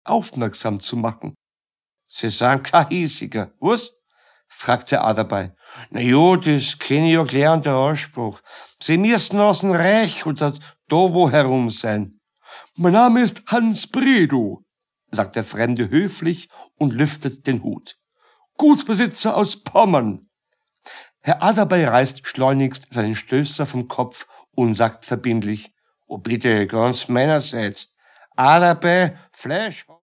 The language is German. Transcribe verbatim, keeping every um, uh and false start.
aufmerksam zu machen. »Sie sind kein Hiesiger, was?« fragte Aderbei. »Na jo, das kenn ich ja gleich an der Aussprache. Sie müssen aus'n Reich oder da wo herum sein.« »Mein Name ist Hans Bredow«, sagt der Fremde höflich und lüftet den Hut. »Gutsbesitzer aus Pommern.« Herr Aderbei reißt schleunigst seinen Stößer vom Kopf und sagt verbindlich: »Oh bitte, ganz meinerseits. Aderbei, Fleisch...«